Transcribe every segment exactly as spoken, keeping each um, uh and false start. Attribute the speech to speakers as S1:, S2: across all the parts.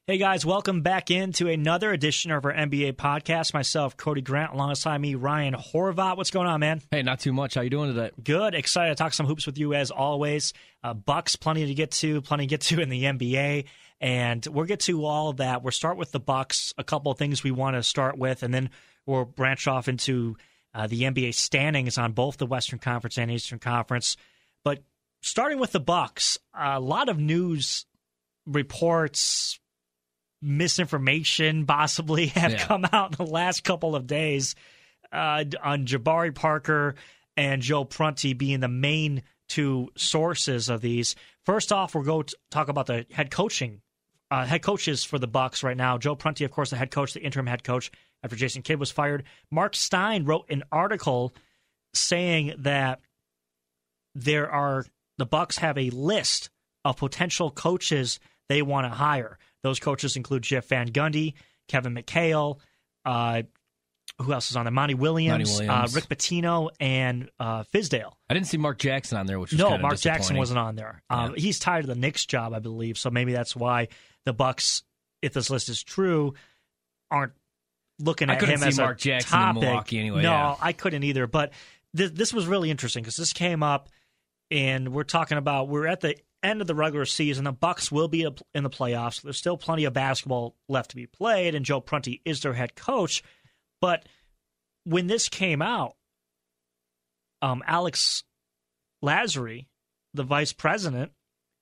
S1: Hey guys, welcome back into another edition of our N B A podcast. Myself, Cody Grant, alongside me, Ryan Horvat. What's going on, man?
S2: Hey, not too much. How you doing today?
S1: Good. Excited to talk some hoops with you as always. Uh, Bucks, plenty to get to, plenty to get to in the N B A, and we'll get to all of that. We'll start with the Bucks. A couple of things we want to start with, and then we'll branch off into uh, the N B A standings on both the Western Conference and Eastern Conference. But starting with the Bucks, a lot of news reports, misinformation possibly have yeah. come out in the last couple of days uh, on Jabari Parker and Joe Prunty being the main two sources of these. First off, we'll go to talk about the head coaching, uh, head coaches for the Bucks right now. Joe Prunty, of course, the head coach, the interim head coach after Jason Kidd was fired. Mark Stein wrote an article saying that there are the Bucks have a list of potential coaches they want to hire. Those coaches include Jeff Van Gundy, Kevin McHale, uh, who else is on there? Monty Williams,
S2: Monty Williams.
S1: Uh, Rick Pitino, and uh, Fizdale.
S2: I didn't see Mark Jackson on there, which was
S1: no,
S2: kind of
S1: Mark Jackson wasn't on there. Um,
S2: yeah.
S1: He's tied to the Knicks job, I believe, so maybe that's why the Bucks, if this list is true, aren't looking
S2: I
S1: at
S2: couldn't
S1: him
S2: see
S1: as
S2: Mark
S1: a
S2: Jackson
S1: topic.
S2: in Milwaukee anyway.
S1: No,
S2: yeah.
S1: I couldn't either. But th- this was really interesting because this came up, and we're talking about we're at the end of the regular season. The Bucks will be in the playoffs. There's still plenty of basketball left to be played, and Joe Prunty is their head coach. But when this came out, um, Alex Lazary, the vice president,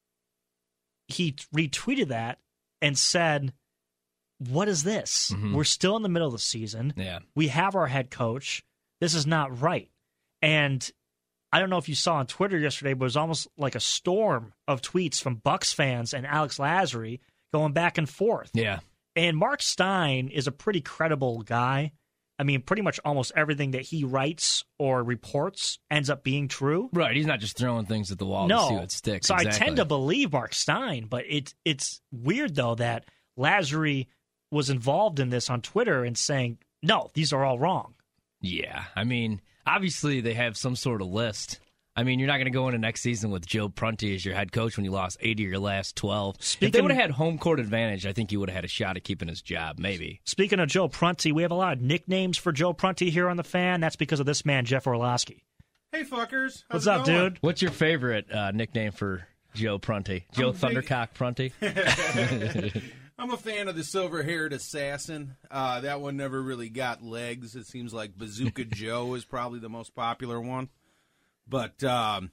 S1: he retweeted that and said, "What is this?
S2: Mm-hmm.
S1: We're still in the middle of the season.
S2: Yeah.
S1: We have our head coach. This is not right." And I don't know if you saw on Twitter yesterday, but it was almost like a storm of tweets from Bucks fans and Alex Lazary going back and forth.
S2: Yeah.
S1: And Mark Stein is a pretty credible guy. I mean, pretty much almost everything that he writes or reports ends up being true.
S2: Right. He's not just throwing things at the wall
S1: no.
S2: to see what sticks.
S1: So
S2: exactly.
S1: I tend to believe Mark Stein, but it, it's weird, though, that Lazary was involved in this on Twitter and saying, no, these are all wrong.
S2: Yeah. I mean, obviously they have some sort of list. I mean, you're not going to go into next season with Joe Prunty as your head coach when you lost eight of your last twelve. Speaking, if they would have had home court advantage, I think he would have had a shot at keeping his job, maybe.
S1: Speaking of Joe Prunty, we have a lot of nicknames for Joe Prunty here on The Fan. That's because of this man, Jeff Orlowski.
S3: Hey, fuckers.
S1: What's
S3: How's
S1: up,
S3: going?
S1: dude?
S2: What's your favorite uh, nickname for Joe Prunty? Joe
S3: big-
S2: Thundercock Prunty?
S3: I'm a fan of the silver-haired assassin. Uh, that one never really got legs. It seems like Bazooka Joe is probably the most popular one. But, um,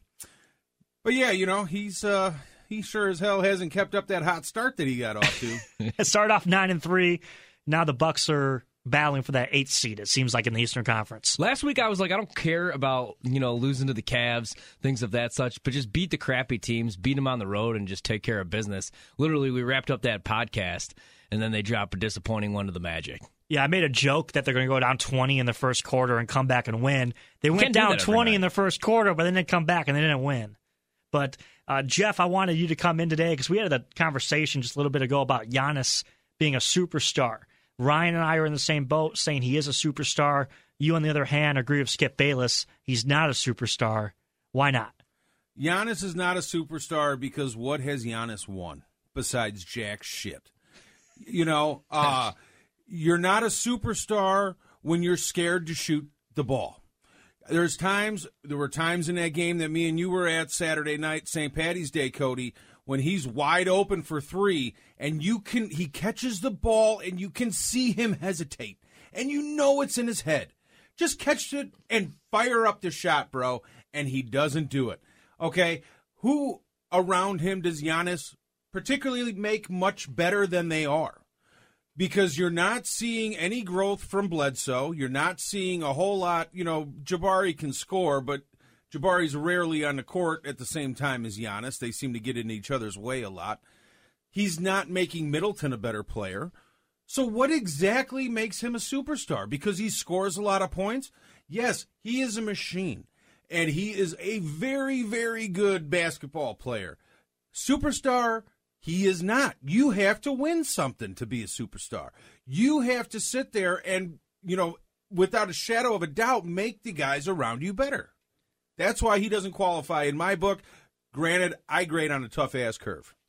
S3: but yeah, you know, he's uh, he sure as hell hasn't kept up that hot start that he got off to.
S1: It started off nine and three. Now the Bucks are battling for that eighth seed, it seems like, in the Eastern Conference.
S2: Last week I was like, I don't care about, you know, losing to the Cavs, things of that such, but just beat the crappy teams, beat them on the road, and just take care of business. Literally, we wrapped up that podcast, and then they drop a disappointing one to the Magic.
S1: Yeah, I made a joke that they're going to go down twenty in the first quarter and come back and win. They went
S2: can't do
S1: down
S2: that every
S1: twenty
S2: night.
S1: in the first quarter, but then they come back and they didn't win. But, uh, Jeff, I wanted you to come in today because we had a conversation just a little bit ago about Giannis being a superstar. Ryan and I are in the same boat saying he is a superstar. You, on the other hand, agree with Skip Bayless. He's not a superstar. Why not?
S3: Giannis is not a superstar because what has Giannis won besides jack shit? You know, uh, you're not a superstar when you're scared to shoot the ball. There's times, there were times in that game that me and you were at Saturday night, Saint Patty's Day, Cody, when he's wide open for three, and you can he catches the ball, and you can see him hesitate, and you know it's in his head. Just catch it and fire up the shot, bro, and he doesn't do it. Okay, who around him does Giannis particularly make much better than they are? Because you're not seeing any growth from Bledsoe. You're not seeing a whole lot. You know, Jabari can score, but Jabari's rarely on the court at the same time as Giannis. They seem to get in each other's way a lot. He's not making Middleton a better player. So what exactly makes him a superstar? Because he scores a lot of points? Yes, he is a machine. And he is a very, very good basketball player. Superstar, he is not. You have to win something to be a superstar. You have to sit there and, you know, without a shadow of a doubt, make the guys around you better. That's why he doesn't qualify in my book. Granted, I grade on a tough-ass curve.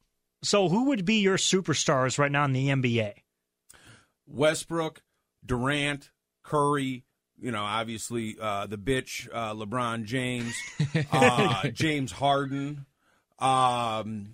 S1: So who would be your superstars right now in the N B A?
S3: Westbrook, Durant, Curry, you know, obviously uh, the bitch, uh, LeBron James, uh, James Harden. Um,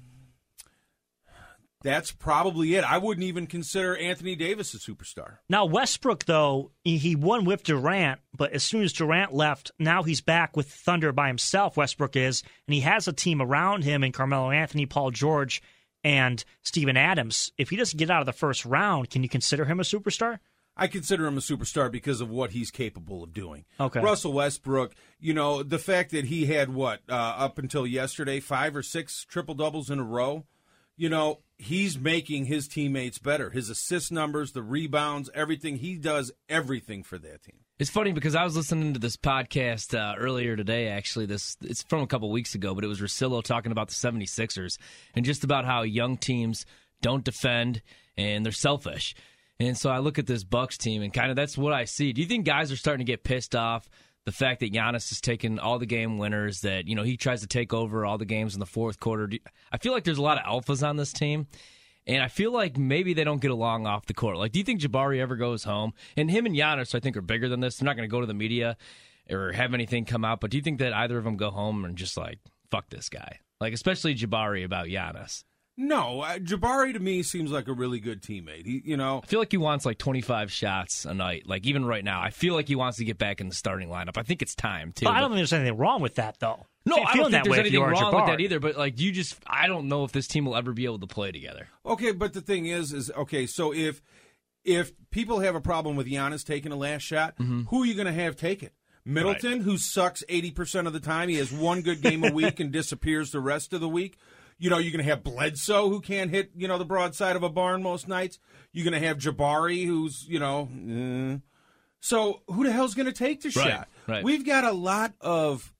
S3: that's probably it. I wouldn't even consider Anthony Davis a superstar.
S1: Now, Westbrook, though, he won with Durant, but as soon as Durant left, now he's back with Thunder by himself, Westbrook is, and he has a team around him in Carmelo Anthony, Paul George, and Steven Adams. If he doesn't get out of the first round, can you consider him a superstar?
S3: I consider him a superstar because of what he's capable of doing.
S1: Okay.
S3: Russell Westbrook, you know, the fact that he had, what, uh, up until yesterday, five or six triple-doubles in a row, you know, he's making his teammates better. His assist numbers, the rebounds, everything. He does everything for that team.
S2: It's funny because I was listening to this podcast uh, earlier today, actually. This It's from a couple weeks ago, but it was Russillo talking about the seventy-sixers and just about how young teams don't defend and they're selfish. And so I look at this Bucks team and kind of that's what I see. Do you think guys are starting to get pissed off the fact that Giannis is taking all the game winners, that, you know, he tries to take over all the games in the fourth quarter? I feel like there's a lot of alphas on this team, and I feel like maybe they don't get along off the court. Like, do you think Jabari ever goes home? And him and Giannis, I think, are bigger than this. They're not going to go to the media or have anything come out, but do you think that either of them go home and just, like, fuck this guy? Like, especially Jabari about Giannis.
S3: No, uh, Jabari to me seems like a really good teammate. He, you know,
S2: I feel like he wants like twenty-five shots a night. Like even right now, I feel like he wants to get back in the starting lineup. I think it's time too.
S1: Well, I don't think there's anything wrong with that, though.
S2: No, I don't think there's anything wrong
S1: Jabari.
S2: with that either. But like, you just, I don't know if this team will ever be able to play together.
S3: Okay, but the thing is, is okay. So if if people have a problem with Giannis taking a last shot, mm-hmm. who are you going to have take it? Middleton, right, who sucks eighty percent of the time. He has one good game a week and disappears the rest of the week. You know, you're going to have Bledsoe, who can't hit, you know, the broadside of a barn most nights. You're going to have Jabari, who's, you know. Eh. So who the hell's going to take the
S2: right,
S3: shot?
S2: Right.
S3: We've got a lot of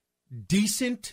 S3: decent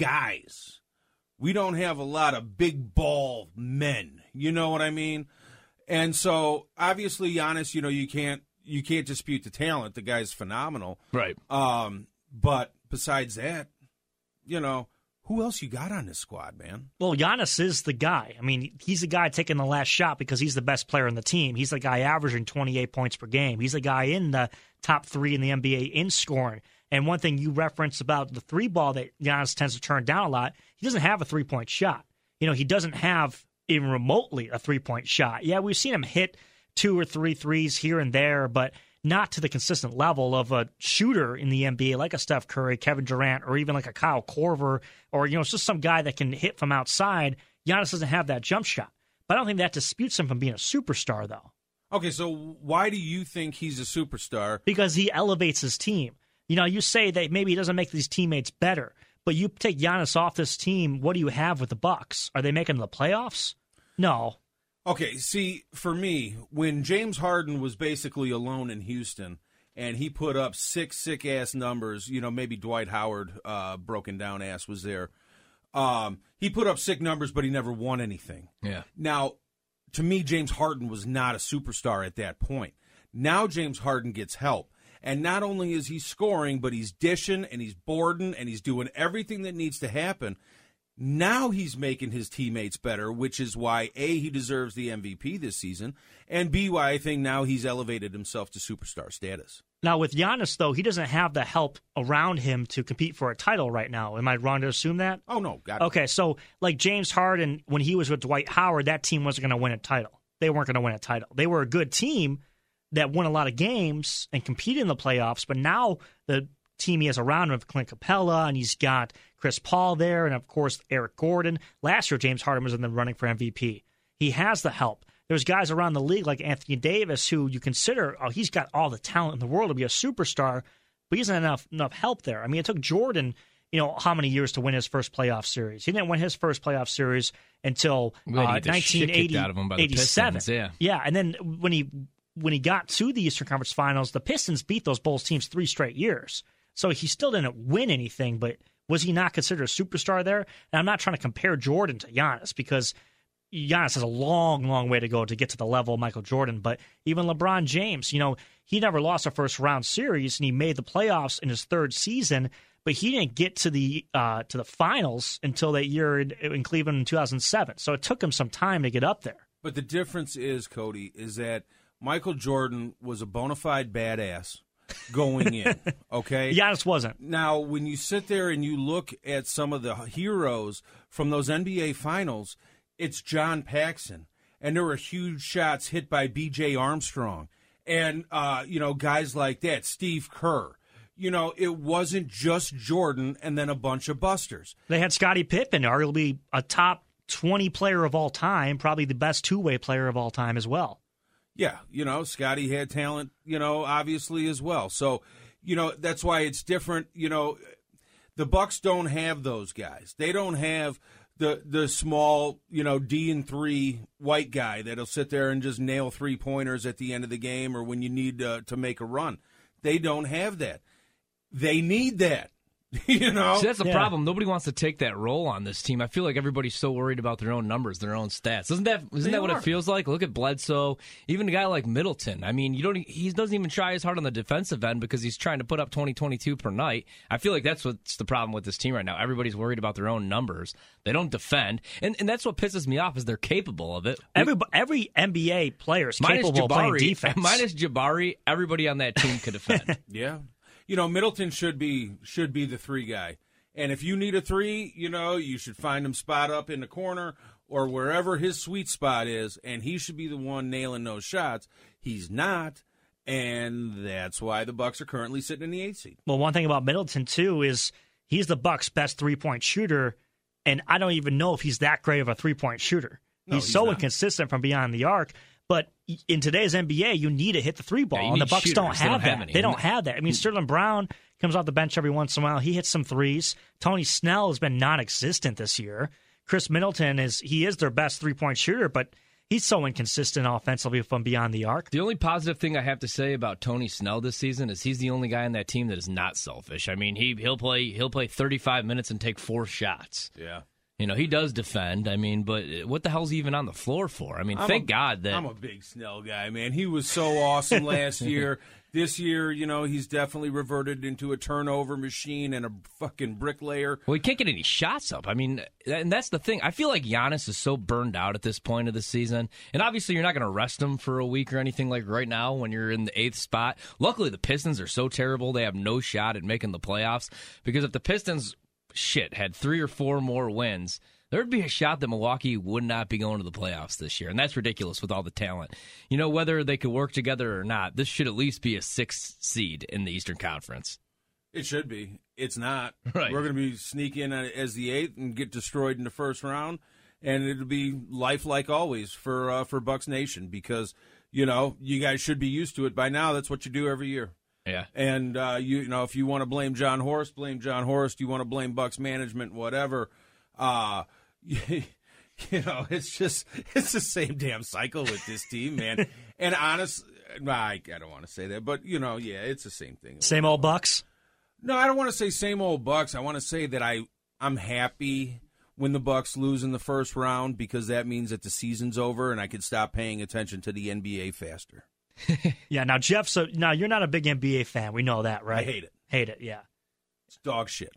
S3: guys. We don't have a lot of big ball men. You know what I mean? And so, obviously, Giannis, you know, you can't you can't dispute the talent. The guy's phenomenal.
S2: Right.
S3: Um, but besides that, you know, who else you got on this squad, man?
S1: Well, Giannis is the guy. I mean, he's the guy taking the last shot because he's the best player on the team. He's the guy averaging twenty-eight points per game. He's the guy in the top three in the N B A in scoring. And one thing you referenced about the three ball that Giannis tends to turn down a lot, he doesn't have a three-point shot. You know, he doesn't have even remotely a three-point shot. Yeah, we've seen him hit two or three threes here and there, but not to the consistent level of a shooter in the N B A like a Steph Curry, Kevin Durant, or even like a Kyle Korver, or, you know, it's just some guy that can hit from outside. Giannis doesn't have that jump shot. But I don't think that disputes him from being a superstar, though.
S3: Okay, so why do you think he's a superstar?
S1: Because he elevates his team. You know, you say that maybe he doesn't make these teammates better, but you take Giannis off this team, what do you have with the Bucks? Are they making the playoffs? No.
S3: Okay, see, for me, when James Harden was basically alone in Houston and he put up six sick-ass numbers, you know, maybe Dwight Howard, uh, broken down ass, was there. Um, he put up sick numbers, but he never won anything.
S2: Yeah.
S3: Now, to me, James Harden was not a superstar at that point. Now James Harden gets help. And not only is he scoring, but he's dishing and he's boarding and he's doing everything that needs to happen. Now he's making his teammates better, which is why, A, he deserves the M V P this season, and B, why I think now he's elevated himself to superstar status.
S1: Now, with Giannis, though, he doesn't have the help around him to compete for a title right now. Am I wrong to assume that?
S3: Oh, no. Got it.
S1: Okay, so like James Harden, when he was with Dwight Howard, that team wasn't going to win a title. They weren't going to win a title. They were a good team that won a lot of games and competed in the playoffs, but now the team he has around him, Clint Capella, and he's got Chris Paul there, and of course Eric Gordon. Last year, James Harden was in the running for M V P. He has the help. There's guys around the league like Anthony Davis who you consider, oh, he's got all the talent in the world to be a superstar, but he doesn't have enough, enough help there. I mean, it took Jordan, you know, how many years to win his first playoff series? He didn't win his first playoff series until uh, nineteen eighty-seven.
S2: Yeah,
S1: yeah, and then when he when he got to the Eastern Conference Finals, the Pistons beat those Bulls teams three straight years. So he still didn't win anything, but was he not considered a superstar there? And I'm not trying to compare Jordan to Giannis because Giannis has a long, long way to go to get to the level of Michael Jordan. But even LeBron James, you know, he never lost a first-round series, and he made the playoffs in his third season, but he didn't get to the uh, to the finals until that year in, in Cleveland in two thousand seven. So it took him some time to get up there.
S3: But the difference is, Cody, is that Michael Jordan was a bona fide badass going in, okay?
S1: Giannis wasn't.
S3: Now, when you sit there and you look at some of the heroes from those N B A finals, it's John Paxson, and there were huge shots hit by B J Armstrong, and, uh, you know, guys like that, Steve Kerr. You know, it wasn't just Jordan and then a bunch of busters.
S1: They had Scottie Pippen, arguably a top twenty player of all time, probably the best two-way player of all time as well.
S3: Yeah, you know, Scottie had talent, you know, obviously as well. So, you know, that's why it's different. You know, the Bucks don't have those guys. They don't have the the small, you know, D and three white guy that'll sit there and just nail three-pointers at the end of the game or when you need uh, to make a run. They don't have that. They need that. You know,
S2: See, that's the
S1: yeah.
S2: problem. Nobody wants to take that role on this team. I feel like everybody's so worried about their own numbers, their own stats. Isn't that isn't
S3: They
S2: that what
S3: are.
S2: it feels like? Look at Bledsoe, even a guy like Middleton. I mean, you don't he doesn't even try as hard on the defensive end because he's trying to put up twenty, twenty-two per night. I feel like that's what's the problem with this team right now. Everybody's worried about their own numbers. They don't defend, and and that's what pisses me off is they're capable of it.
S1: Every every N B A player is
S2: Minus
S1: capable of playing
S2: Jabari,
S1: defense.
S2: minus Jabari, everybody on that team could defend.
S3: yeah. You know, Middleton should be should be the three guy. And if you need a three, you know, you should find him spot up in the corner or wherever his sweet spot is, and he should be the one nailing those shots. He's not, and that's why the Bucks are currently sitting in the eighth seed.
S1: Well, one thing about Middleton, too, is he's the Bucks' best three-point shooter, and I don't even know if he's that great of a three-point shooter.
S3: No,
S1: he's,
S3: he's
S1: so
S3: not.
S1: inconsistent from beyond the arc. But in today's N B A, you need to hit the three ball,
S2: Yeah, you
S1: and the
S2: need
S1: Bucks don't
S2: shooters. They
S1: have
S2: don't have
S1: that.
S2: any.
S1: They don't have that. I mean, Sterling Brown comes off the bench every once in a while. He hits some threes. Tony Snell has been non-existent this year. Chris Middleton is he is their best three-point shooter, but he's so inconsistent offensively from beyond the arc.
S2: The only positive thing I have to say about Tony Snell this season is he's the only guy on that team that is not selfish. I mean, he he'll play he'll play thirty-five minutes and take four shots.
S3: Yeah.
S2: You know, he does defend. I mean, but what the hell's he even on the floor for? I mean,
S3: I'm
S2: thank
S3: a,
S2: God that
S3: I'm a big Snell guy, man. He was so awesome last year. This year, you know, he's definitely reverted into a turnover machine and a fucking bricklayer.
S2: Well, he can't get any shots up. I mean, and that's the thing. I feel like Giannis is so burned out at this point of the season. And obviously, you're not going to rest him for a week or anything like right now when you're in the eighth spot. Luckily, the Pistons are so terrible, they have no shot at making the playoffs. Because if the Pistons, shit, had three or four more wins, there'd be a shot that Milwaukee would not be going to the playoffs this year. And that's ridiculous with all the talent. You know, whether they could work together or not, this should at least be a sixth seed in the Eastern Conference.
S3: It should be. It's not.
S2: Right.
S3: We're going to be sneak in as the eighth and get destroyed in the first round, and it'll be life like always for uh, for Bucks Nation because, you know, you guys should be used to it by now. That's what you do every year.
S2: Yeah.
S3: And, uh, you, you know, if you want to blame John Horst, blame John Horst. You want to blame Bucks management, whatever. Uh, you, you know, it's just, it's the same damn cycle with this team, man. And honest, I, I don't want to say that, but, you know, yeah, it's the same thing.
S1: Same old Bucks?
S3: No, I don't want to say same old Bucks. I want to say that I, I'm happy when the Bucks lose in the first round because that means that the season's over and I can stop paying attention to the N B A faster.
S1: Yeah, now, Jeff, so now you're not a big N B A fan. We know that, right?
S3: I hate it.
S1: Hate it, yeah.
S3: It's dog shit.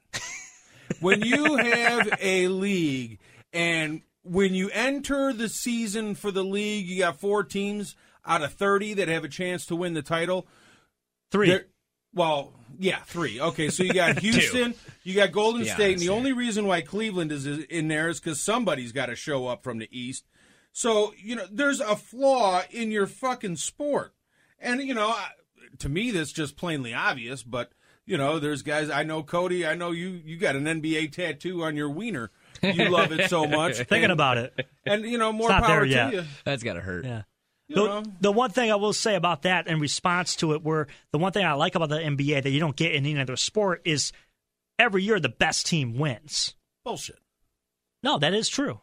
S3: When you have a league and when you enter the season for the league, you got four teams out of thirty that have a chance to win the title.
S1: Three.
S3: They're- Well, yeah, three. Okay, so you got Houston, you got Golden
S2: Be
S3: State, and the
S2: honest,
S3: only reason why Cleveland is in there is because somebody's got to show up from the East. So, you know, there's a flaw in your fucking sport. And, you know, I- to me, that's just plainly obvious, but, you know, there's guys, I know Cody, I know you, you got an N B A tattoo on your wiener. You love it so much.
S1: Thinking
S3: and,
S1: about it.
S3: And, you know, more
S1: It's not
S3: power
S1: there
S3: to
S1: yet.
S3: you.
S2: That's got to hurt.
S1: Yeah.
S3: You
S1: The,
S3: know?
S1: the one thing I will say about that in response to it, where the one thing I like about the N B A that you don't get in any other sport is every year the best team wins.
S3: Bullshit.
S1: No, that is true.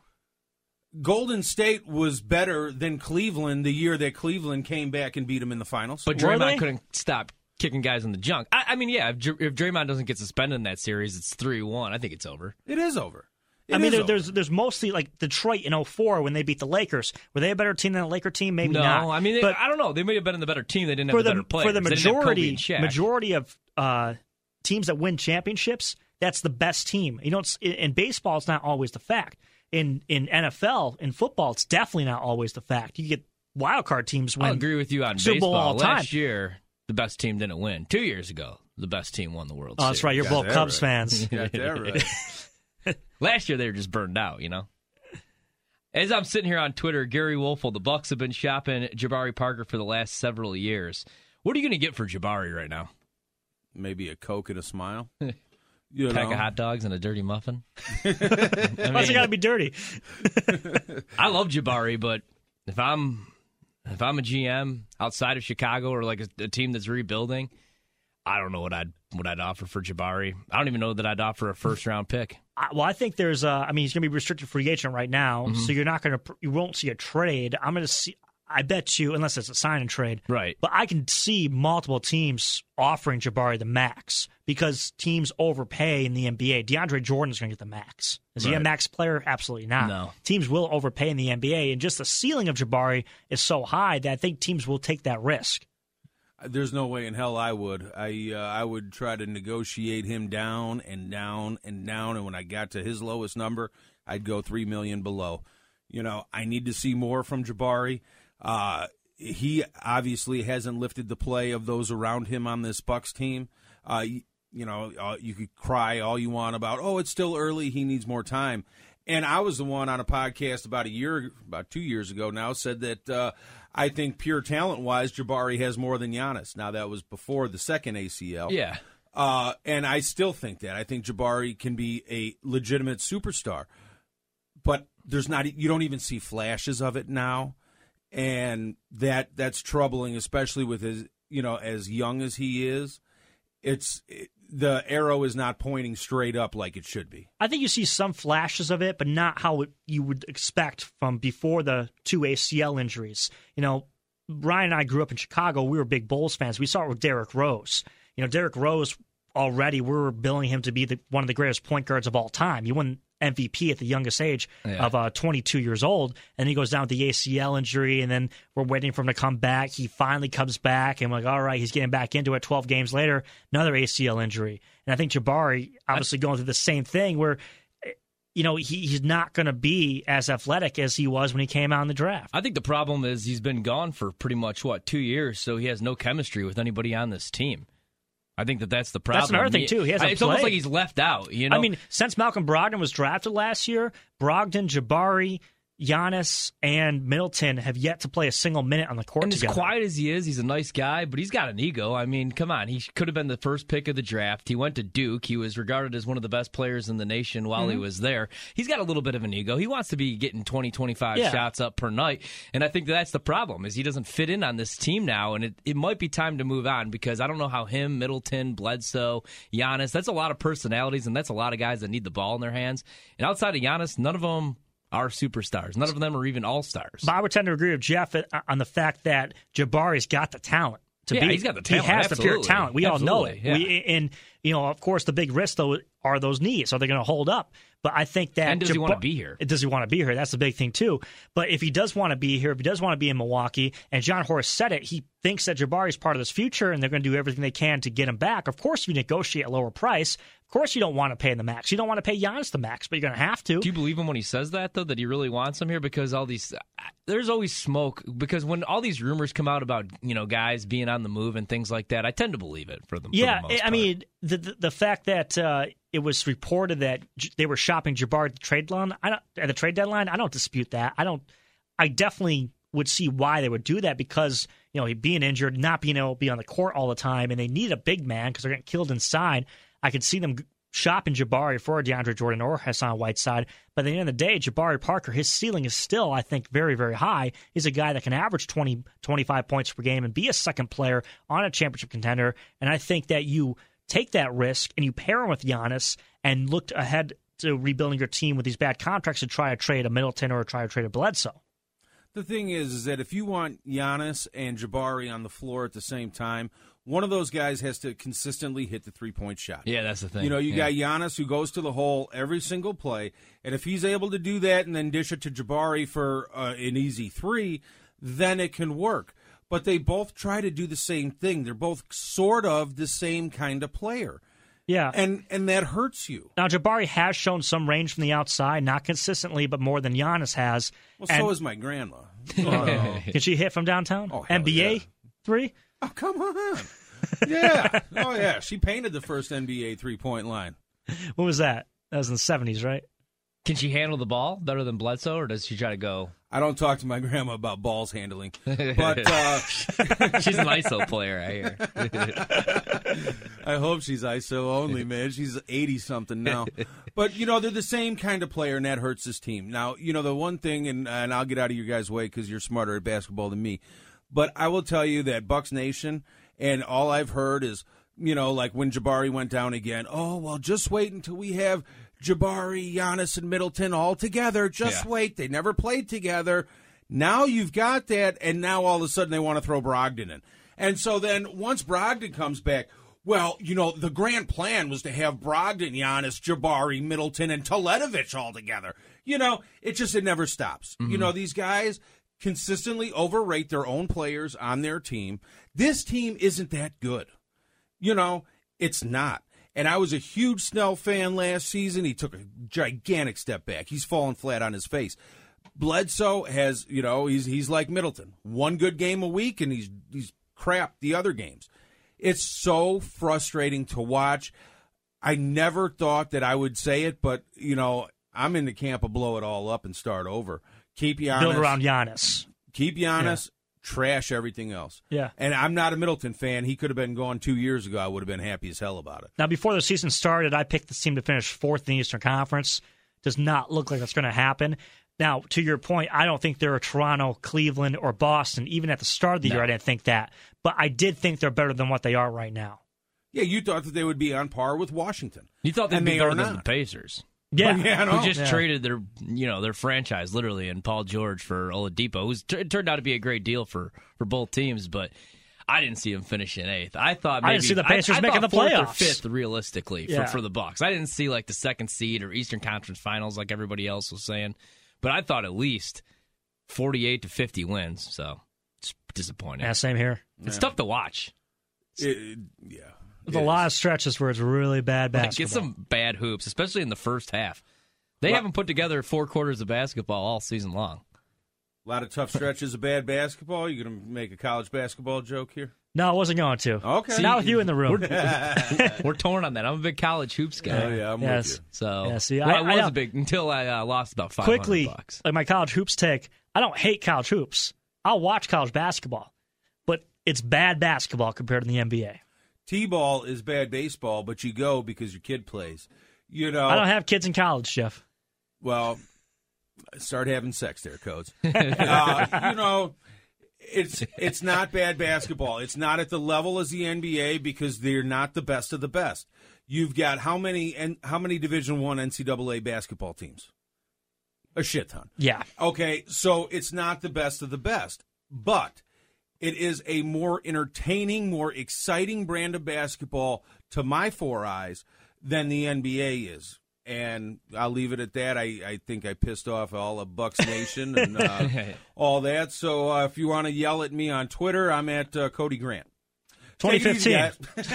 S3: Golden State was better than Cleveland the year that Cleveland came back and beat them in the finals.
S2: But
S1: Were
S2: Draymond
S1: they?
S2: couldn't stop kicking guys in the junk. I, I mean, yeah, if, Dr- if Draymond doesn't get suspended in that series, it's three one. I think it's over.
S3: It is over. It
S1: I mean, there,
S3: over.
S1: there's there's mostly like Detroit in oh four when they beat the Lakers. Were they a better team than the Laker team? Maybe
S2: no,
S1: not.
S2: No, I mean, they,
S1: but
S2: I don't know. They may have been the better team. They didn't
S1: for
S2: have the
S1: the
S2: better players.
S1: for the
S2: They didn't have Kobe
S1: majority
S2: and Shaq.
S1: majority of uh, teams that win championships, that's the best team. You know, it's, in baseball, it's not always the fact. In in N F L, in football, it's definitely not always the fact. You get wild card teams win.
S2: I'll agree with you on
S1: Super Bowl
S2: baseball.
S1: all time.
S2: Last year, the best team didn't win. Two years ago, the best team won the World
S1: Oh,
S2: Series.
S1: that's right. You're
S3: Got
S1: both
S3: that
S1: Cubs
S3: right.
S1: fans.
S3: Got that right.
S2: Last year, they were just burned out, you know? As I'm sitting here on Twitter, Gary Wolfel, the Bucks have been shopping Jabari Parker for the last several years. What are you going to get for Jabari right now?
S3: Maybe a Coke and a smile. You
S2: Pack
S3: know.
S2: of hot dogs and a dirty muffin?
S1: Why's it got to be dirty?
S2: I love Jabari, but if I'm if I'm a G M outside of Chicago or like a, a team that's rebuilding, I don't know what I'd what I'd offer for Jabari. I don't even know that I'd offer a first round pick.
S1: I, well, I think there's. Uh, I mean, he's going to be restricted free agent right now,
S2: Mm-hmm.
S1: so you're not going to. You won't see a trade. I'm going to see. I bet you, unless it's a sign and trade,
S2: Right.
S1: But I can see multiple teams offering Jabari the max because teams overpay in the N B A. DeAndre Jordan's going to get the max. Is he a
S2: Right.
S1: max player? Absolutely not.
S2: No.
S1: Teams will overpay in the N B A, and just the ceiling of Jabari is so high that I think teams will take that risk.
S3: There's no way in hell I would. I uh, I would try to negotiate him down and down and down, and when I got to his lowest number, I'd go three million below. You know, I need to see more from Jabari. Uh, he obviously hasn't lifted the play of those around him on this Bucks team. Uh, you, you know, uh, you could cry all you want about, oh, it's still early, he needs more time. And I was the one on a podcast about a year, about two years ago now, said that uh, I think pure talent-wise, Jabari has more than Giannis. Now, that was before the second A C L.
S2: Yeah.
S3: Uh, and I still think that. I think Jabari can be a legitimate superstar. But there's not, you don't even see flashes of it now. And that that's troubling, especially with his, you know, as young as he is. It's it, the arrow is not pointing straight up like it should be.
S1: I think you see some flashes of it, but not how it, you would expect from before the two A C L injuries. You know, Ryan and I grew up in Chicago. We were big Bulls fans. We saw it with Derrick Rose. You know, Derrick Rose already, we were billing him to be the, one of the greatest point guards of all time. He won M V P at the youngest age
S2: Yeah.
S1: of uh, twenty-two years old, and he goes down with the A C L injury, and then we're waiting for him to come back. He finally comes back, and we're like, all right, he's getting back into it. twelve games later, another A C L injury. And I think Jabari obviously going through the same thing where, you know, he, he's not going to be as athletic as he was when he came out in the draft.
S2: I think the problem is he's been gone for pretty much, what, two years, so he has no chemistry with anybody on this team. I think that that's the problem.
S1: That's another thing, too. He hasn't
S2: It's almost
S1: played.
S2: like he's left out, you know?
S1: I mean, since Malcolm Brogdon was drafted last year, Brogdon, Jabari, Giannis, and Middleton have yet to play a single minute on the court
S2: and
S1: together.
S2: as quiet as he is, he's a nice guy, but he's got an ego. I mean, come on. He could have been the first pick of the draft. He went to Duke. He was regarded as one of the best players in the nation while
S1: Mm-hmm.
S2: he was there. He's got a little bit of an ego. He wants to be getting twenty, twenty-five
S1: Yeah.
S2: shots up per night, and I think that's the problem is he doesn't fit in on this team now, and it, it might be time to move on because I don't know how him, Middleton, Bledsoe, Giannis, that's a lot of personalities, and that's a lot of guys that need the ball in their hands. And outside of Giannis, none of them are superstars. None of them are even all-stars.
S1: But I would tend to agree with Jeff on the fact that Jabari's got the talent to
S2: Yeah,
S1: be.
S2: he's got the talent,
S1: He has the pure
S2: absolutely.
S1: talent. We all know it.
S2: Absolutely, yeah.
S1: We, and you know, of course, the big risk though are those knees. Are they going to hold up? But I think that
S2: And does he
S1: Jab-
S2: want to be here?
S1: Does he want to be here? That's the big thing too. But if he does want to be here, if he does want to be in Milwaukee, and John Horst said it, he thinks that Jabari is part of this future, and they're going to do everything they can to get him back. Of course, if you negotiate a lower price, of course you don't want to pay the max. You don't want to pay Giannis the max, but you're going to have to.
S2: Do you believe him when he says that, though, that he really wants him here? Because all these, there's always smoke. Because when all these rumors come out about, you know, guys being on the move and things like that, I tend to believe it for them.
S1: Yeah,
S2: for the most
S1: I
S2: part.
S1: mean, the, the the fact that uh, it was reported that J- they were shopping Jabari at the trade deadline, I don't, at the trade deadline, I don't dispute that. I don't. I definitely would see why they would do that because you know being injured, not being able to be on the court all the time, and they need a big man because they're getting killed inside. I could see them shopping Jabari for DeAndre Jordan or Hassan Whiteside. But at the end of the day, Jabari Parker, his ceiling is still, I think, very, very high. He's a guy that can average twenty, twenty-five points per game and be a second player on a championship contender. And I think that you take that risk and you pair him with Giannis and look ahead to rebuilding your team with these bad contracts to try to trade a Middleton or try to trade a Bledsoe.
S3: The thing is, is that if you want Giannis and Jabari on the floor at the same time, one of those guys has to consistently hit the three-point shot.
S2: Yeah, that's the thing.
S3: You know, you
S2: yeah.
S3: got Giannis who goes to the hole every single play, and if he's able to do that and then dish it to Jabari for uh, an easy three, then it can work. But they both try to do the same thing. They're both sort of the same kind of player.
S1: Yeah.
S3: And and that hurts you.
S1: Now, Jabari has shown some range from the outside, not consistently, but more than Giannis has.
S3: Well,
S1: and,
S3: so is my grandma. Oh.
S1: Can she hit from downtown?
S3: Oh,
S1: N B A
S3: yeah.
S1: three?
S3: Oh, come on. Yeah. Oh, yeah. She painted the first N B A three-point line.
S1: What was that? That was in the seventies, right?
S2: Can she handle the ball better than Bledsoe, or does she try to go?
S3: I don't talk to my grandma about balls handling, but uh,
S2: she's an I S O player, I hear.
S3: I hope she's I S O only, man. She's eighty-something now. But, you know, they're the same kind of player, and that hurts this team. Now, you know, the one thing, and, and I'll get out of your guys' way because you're smarter at basketball than me, but I will tell you that Bucks Nation, and all I've heard is, you know, like when Jabari went down again, oh, well, just wait until we have Jabari, Giannis, and Middleton all together. Just
S2: yeah.
S3: wait. They never played together. Now you've got that, and now all of a sudden they want to throw Brogdon in. And so then once Brogdon comes back, well, you know, the grand plan was to have Brogdon, Giannis, Jabari, Middleton, and Teletovich all together. You know, it just, it never stops. Mm-hmm. You know, these guys consistently overrate their own players on their team. This team isn't that good. You know, it's not. And I was a huge Snell fan last season. He took a gigantic step back. He's fallen flat on his face. Bledsoe has, you know, he's he's like Middleton. One good game a week, and he's he's crap the other games. It's so frustrating to watch. I never thought that I would say it, but, you know, I'm in the camp of blow it all up and start over. Keep Giannis.
S1: Build around Giannis.
S3: Keep Giannis. Yeah. Trash everything else.
S1: Yeah.
S3: And I'm not a Middleton fan. He could have been gone two years ago. I would have been happy as hell about it.
S1: Now, before the season started, I picked the team to finish fourth in the Eastern Conference. Does not look like that's going to happen. Now, to your point, I don't think they're Toronto, Cleveland, or Boston. Even at the start of the no. year, I didn't think that. But I did think they're better than what they are right now.
S3: Yeah, you thought that they would be on par with Washington.
S2: You thought they'd
S3: and
S2: be
S3: they
S2: better
S3: are
S2: than
S3: not.
S2: the Pacers.
S1: Yeah,
S3: but, yeah no.
S2: who just
S1: yeah.
S2: traded their, you know, their franchise literally in Paul George for Oladipo. It, was, it turned out to be a great deal for, for both teams, but I didn't see them finishing eighth. I thought maybe
S1: I didn't see the Pacers
S2: I, I
S1: making the
S2: fourth
S1: playoffs
S2: or fifth realistically
S1: yeah.
S2: for, for the Bucks. I didn't see like the second seed or Eastern Conference Finals like everybody else was saying, but I thought at least forty-eight to fifty wins. So it's disappointing.
S1: Yeah, same here.
S2: It's
S3: yeah.
S2: tough to watch.
S3: It, it, yeah.
S1: There's a lot of stretches where it's really bad basketball.
S2: Like, get some bad hoops, especially in the first half. They
S3: well,
S2: haven't put together four quarters of basketball all season long.
S3: A lot of tough stretches of bad basketball. You going to make a college basketball joke here?
S1: No, I wasn't going to.
S3: Okay.
S1: See, not with you in the room.
S2: We're, we're torn on that. I'm a big college hoops guy.
S3: Oh, yeah, I'm
S1: yes.
S3: with you.
S2: So,
S1: yeah, see,
S2: well,
S1: I,
S2: I was
S1: I
S2: a big until I uh, lost about five hundred
S1: quickly,
S2: bucks.
S1: Like my college hoops take, I don't hate college hoops. I'll watch college basketball, but it's bad basketball compared to the N B A.
S3: T-ball is bad baseball, but you go because your kid plays. You know,
S1: I don't have kids in college, Jeff.
S3: Well, start having sex there, Codes. uh, you know, it's it's not bad basketball. It's not at the level as the N B A because they're not the best of the best. You've got how many and how many Division One N C double A basketball teams? A shit ton.
S1: Yeah.
S3: Okay, so it's not the best of the best, but it is a more entertaining, more exciting brand of basketball to my four eyes than the N B A is. And I'll leave it at that. I, I think I pissed off all of Bucks Nation and uh, all that. So uh, if you want to yell at me on Twitter, I'm at uh, Cody Grant.
S1: twenty fifteen.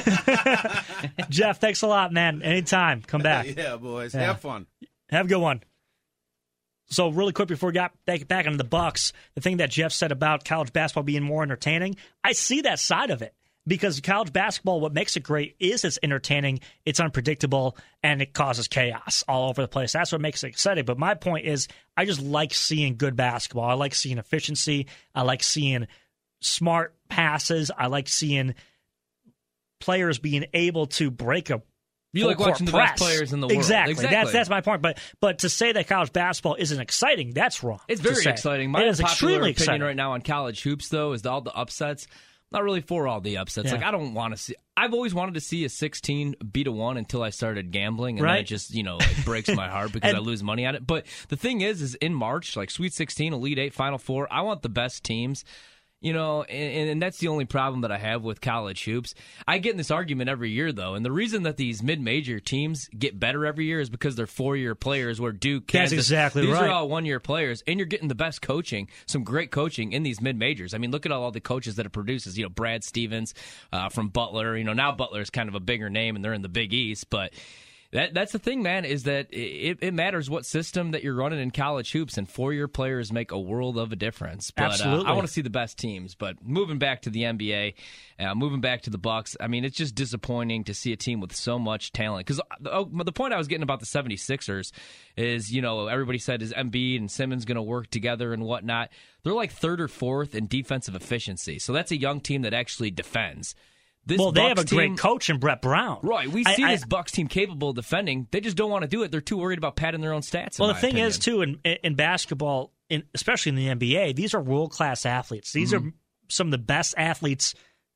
S1: Jeff, thanks a lot, man. Anytime. Come back.
S3: Yeah, boys.
S1: Yeah.
S3: Have fun.
S1: Have a good one. So really quick before we got back, back into the Bucks, the thing that Jeff said about college basketball being more entertaining, I see that side of it. Because college basketball, what makes it great is it's entertaining, it's unpredictable, and it causes chaos all over the place. That's what makes it exciting. But my point is, I just like seeing good basketball. I like seeing efficiency. I like seeing smart passes. I like seeing players being able to break a
S2: You like watching the
S1: press.
S2: best players in the world.
S1: Exactly.
S2: exactly.
S1: That's that's my point. But but to say that college basketball isn't exciting, that's wrong.
S2: It's very exciting. My
S1: it is
S2: popular
S1: extremely
S2: opinion
S1: exciting.
S2: right now on college hoops, though, is all the upsets. Not really for all the upsets.
S1: Yeah.
S2: Like I don't want to see. I've always wanted to see a sixteen beat a one until I started gambling, and
S1: right.
S2: then it just you know it breaks my heart because
S1: and,
S2: I lose money on it. But the thing is, is in March, like Sweet sixteen, Elite Eight, Final Four, I want the best teams. You know, and, and that's the only problem that I have with college hoops. I get in this argument every year, though, and the reason that these mid-major teams get better every year is because they're four-year players. Where Duke, Kansas,
S1: that's exactly
S2: these
S1: right.
S2: are all one-year players, and you're getting the best coaching, some great coaching in these mid-majors. I mean, look at all, all the coaches that it produces. You know, Brad Stevens uh, from Butler. You know, now Butler is kind of a bigger name, and they're in the Big East, but. That That's the thing, man, is that it, it matters what system that you're running in college hoops, and four-year players make a world of a difference. But,
S1: Absolutely.
S2: Uh, I want to see the best teams. But moving back to the N B A, uh, moving back to the Bucks, I mean, it's just disappointing to see a team with so much talent. Because oh, the point I was getting about the seventy-sixers is, you know, everybody said, is Embiid and Simmons going to work together and whatnot? They're like third or fourth in defensive efficiency. So that's a young team that actually defends. This
S1: well, they
S2: Bucks
S1: have a
S2: team,
S1: great coach in Brett Brown.
S2: Right. We
S1: I,
S2: see
S1: I,
S2: this Bucks team capable of defending. They just don't want to do it. They're too worried about padding their own stats.
S1: Well,
S2: in
S1: the
S2: my
S1: thing
S2: opinion.
S1: is, too, in, in basketball, in, especially in the N B A, these are world-class athletes. These mm-hmm. are some of the best athletes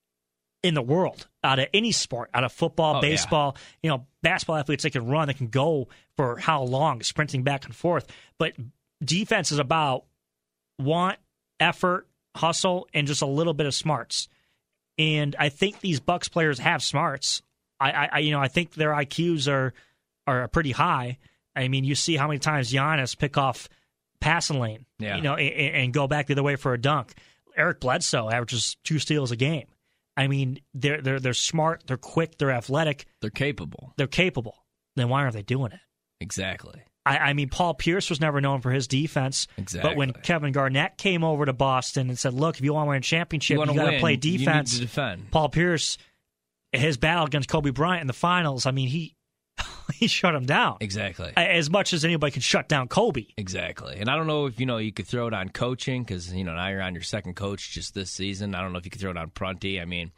S1: in the world out of any sport, out of football,
S2: oh,
S1: baseball.
S2: Yeah.
S1: You know, basketball athletes, they can run, they can go for how long, sprinting back and forth. But defense is about want, effort, hustle, and just a little bit of smarts. And I think these Bucks players have smarts. I, I, you know, I think their I Qs are are pretty high. I mean, you see how many times Giannis pick off passing lane,
S2: yeah.
S1: you know, and, and go back the other way for a dunk. Eric Bledsoe averages two steals a game. I mean, they're they're they're smart, they're quick, they're athletic,
S2: they're capable.
S1: They're capable. Then why aren't they doing it?
S2: Exactly.
S1: I, I mean, Paul Pierce was never known for his defense.
S2: Exactly.
S1: But when Kevin Garnett came over to Boston and said, look, if you want to win a championship, you, you got to play defense.
S2: You need to defend.
S1: Paul Pierce, his battle against Kobe Bryant in the finals, I mean, he he shut him down.
S2: Exactly.
S1: As much as anybody can shut down Kobe.
S2: Exactly. And I don't know if, you know, you could throw it on coaching because, you know, now you're on your second coach just this season. I don't know if you could throw it on Prunty. I mean...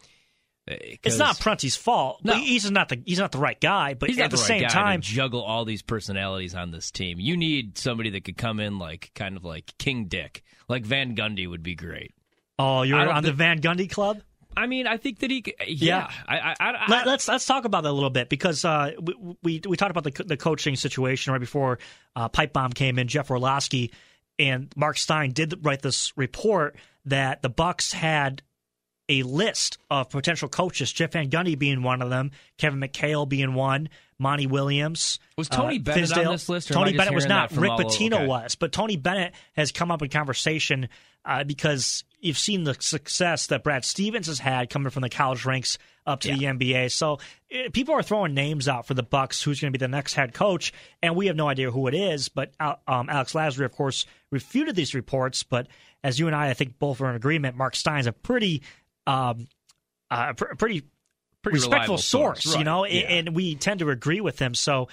S1: It's not Prunty's fault.
S2: No.
S1: He's not the he's not the right guy, but
S2: he's
S1: at
S2: not
S1: the,
S2: the right
S1: same
S2: guy
S1: time,
S2: to juggle all these personalities on this team. You need somebody that could come in like kind of like King Dick, like Van Gundy would be great.
S1: Oh, you're on
S2: think,
S1: the Van Gundy club?
S2: I mean, I think that he. Yeah,
S1: yeah.
S2: I, I, I,
S1: Let, let's let's talk about that a little bit because uh, we, we we talked about the the coaching situation right before uh, Pipe Bomb came in. Jeff Orlowski and Mark Stein did write this report that the Bucks had a list of potential coaches, Jeff Van Gundy being one of them, Kevin McHale being one, Monty Williams.
S2: Was Tony
S1: uh,
S2: Bennett
S1: Fizdale.
S2: on this list? Or
S1: Tony Bennett was not. Rick
S2: all,
S1: Pitino
S2: okay.
S1: was. But Tony Bennett has come up in conversation uh, because you've seen the success that Brad Stevens has had coming from the college ranks up to
S2: yeah.
S1: the N B A. So uh, people are throwing names out for the Bucks, who's going to be the next head coach, and we have no idea who it is. But uh, um, Alex Lasry, of course, refuted these reports. But as you and I, I think both are in agreement, Mark Stein's a pretty... Um, Uh, pr- pretty,
S2: pretty
S1: respectful source,
S2: source right.
S1: you know,
S2: yeah.
S1: and we tend to agree with him. So,